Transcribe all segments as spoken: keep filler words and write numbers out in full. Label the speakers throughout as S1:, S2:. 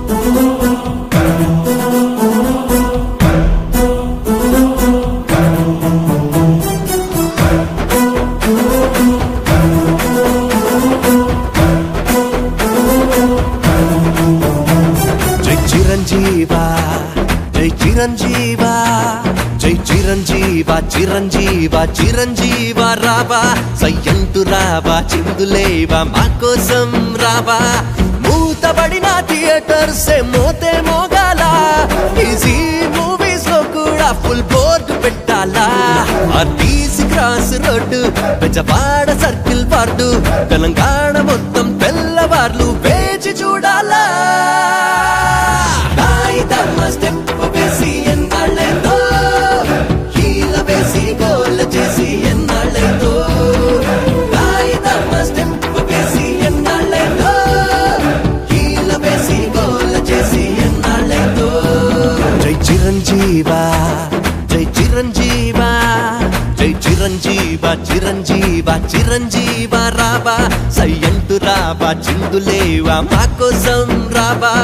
S1: చిరంజీవా జై చిరంజీవా జై చిరంజీవా చిరంజీవా చిరంజీవా రావా సయ్యంటు రావా చిందులేవా మా కోసం రావా మూతబడిన థియేటర్స్ మోతే మోగాల ఈజీ మూవీస్ లో కూడా ఫుల్ బోర్డు పెట్టాలా RTC cross road Bezawada circle ward Telangana మొత్తం తెల్లవార్లు వేచి చూడాలా స్టెప్ వేసి ఎన్నాళ్ళైందో హీల వేసి గోల్ చేసి ఎన్నాళ్ళైందో స్టెప్ వేసి ఎన్నాళ్ళైందో హీల వేసి గోల్ చేసి ఎన్నాళ్ళైందో జై చిరంజీవా జై చిరంజీవా జై చిరంజీవా చిరంజీవా చిరంజీవా రావా సయ్యంటు రావా చిందులేవా మా కోసం రావా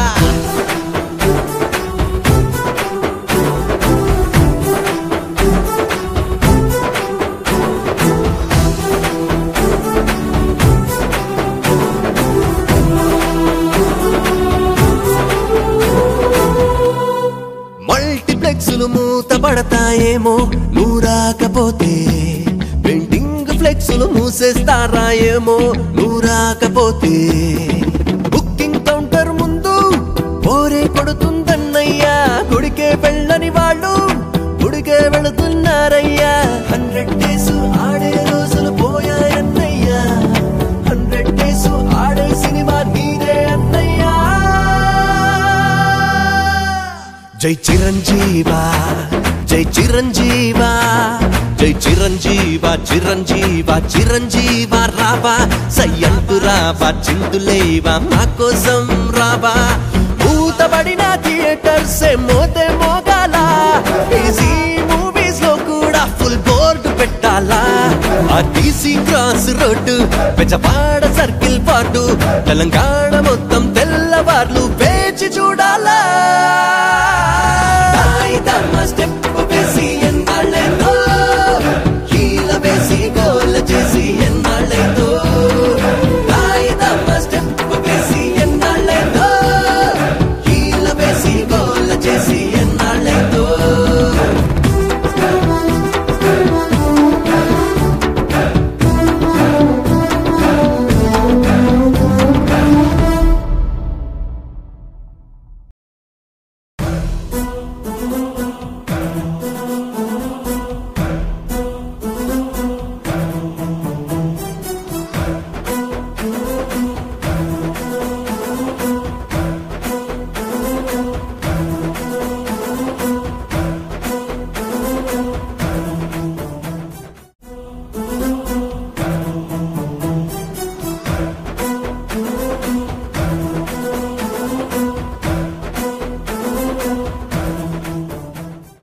S1: మల్టీప్లెక్స్లు మూత పడతాయేమో నువ్వు రాకపోతే పెయింటింగ్ ఫ్లెక్స్లు మూసేస్తారా ఏమో నువ్వు రాకపోతే బుకింగ్ కౌంటర్ ముందు పోరే కొడుతుందన్నయ్యా గుడికే వెళ్ళని వాళ్ళు గుడికే వెళుతున్నారయ్యా హండ్రెడ్ డేస్ ఆడే రోజులు పోయాయన్నయ్యా హండ్రెడ్ డేస్ ఆడే సినిమా నీరే అన్నయ్యా జై చిరంజీవా జై చిరంజీవా జై చిరంజీవా చిరంజీవా చిరంజీవా రావా సయ్యంటు రావా చిందులేవా మా కోసం రావా మూతబడిన థియేటర్స్ మోతే మోగాల ఈజీ మూవీస్ లో కూడా ఫుల్ బోర్డు పెట్టాలా RTC cross road Bezawada circle పాటు తెలంగాణ మొత్తం